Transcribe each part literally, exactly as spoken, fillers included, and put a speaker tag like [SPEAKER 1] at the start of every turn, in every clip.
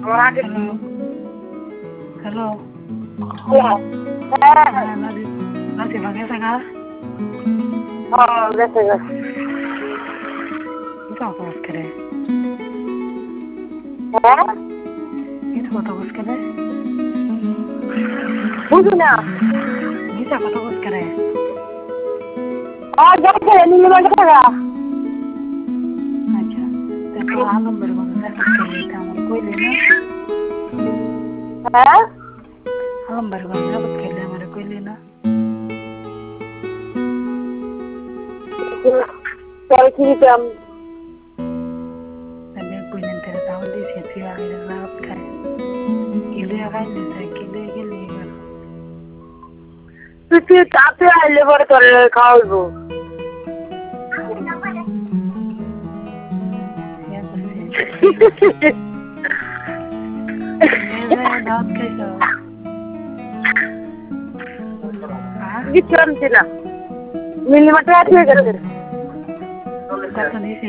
[SPEAKER 1] Hello.
[SPEAKER 2] Yeah.
[SPEAKER 1] Nanti pakai sangat.
[SPEAKER 2] Oh, betul.
[SPEAKER 1] Itu apa bos kere?
[SPEAKER 2] Eh?
[SPEAKER 1] Itu apa bos kere?
[SPEAKER 2] Bujuna.
[SPEAKER 1] Itu apa bos kere?
[SPEAKER 2] Oh, jadi ini mana kera?
[SPEAKER 1] Aja. Tapi alam berbangsa kere kamu kau lena.
[SPEAKER 2] Eh?
[SPEAKER 1] Alam berbangsa kere kamu kau lena.
[SPEAKER 2] Kalau kita
[SPEAKER 1] Tapi kau nanti tahu di situ ada lap kan. Kile akan bisa kile kile kan.
[SPEAKER 2] tuh tapi ada berkor kau bu.
[SPEAKER 1] Ya betul. Ya dapat kerja. Ah?
[SPEAKER 2] Gitu nanti lah. Milimeter aja kan?
[SPEAKER 1] কত দিছে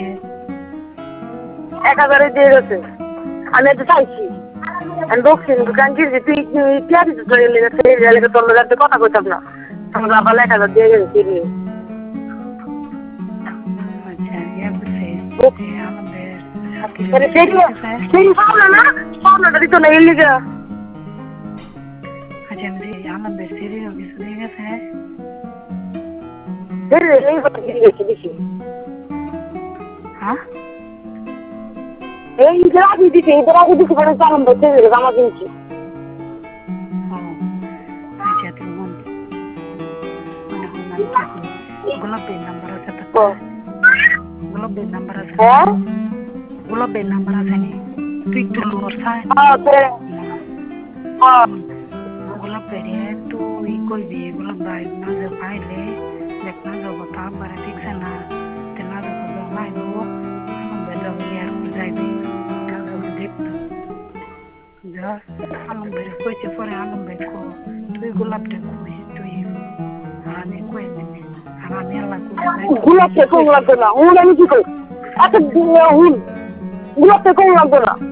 [SPEAKER 2] এক হাজারে দিয়ে গেছে আমি তো চাইছি আমি বলছি দোকান গিয়ে তুই পেঁয়াজি তো চলে গেলে সেই জায়গায় তোর লোক কথা কইতাম না আমার বাবা এক হাজার দিয়ে গেছে কিনে
[SPEAKER 1] আচ্ছা ইয়া বুঝছে আমাদের সাথে
[SPEAKER 2] মানে সেই সেই পাওনা না পাওনাটা দিত না এর লিগে
[SPEAKER 1] আচ্ছা আমি আমাদের সিরিয়াল কিছু দিয়ে গেছে
[SPEAKER 2] এই কথা দিয়ে গেছে দেখি
[SPEAKER 1] হ্যাঁ
[SPEAKER 2] এই ইধর আগে দিছে ইধর আগে দিছে মানে চালান বসে জামা কিনছি
[SPEAKER 1] আচ্ছা তুমি মন মানে গোলাপের নাম্বার আছে তো গোলাপের নাম্বার আছে
[SPEAKER 2] হ্যাঁ
[SPEAKER 1] গোলাপের নাম্বার আছে নি তুই একটু লোর সাই গোলাপের তুই কইবি গোলাপ ভাই না যে পাইলে দেখ না যাবো তা পারে ঠিকছে না তে না যাবো মাইলো আমাদের যাবো ইয়ার যাইবি না যাবো দেখতো যা আলম ভাই কইছে পরে আলম ভাই কো তুই গোলাপটা কই তুই আর আমি কই দিবি আর আমি আল্লাহ কই
[SPEAKER 2] গোলাপটা কোন লাগবে না হুন আমি কি কই আচ্ছা হুন গোলাপটা কোন লাগবে না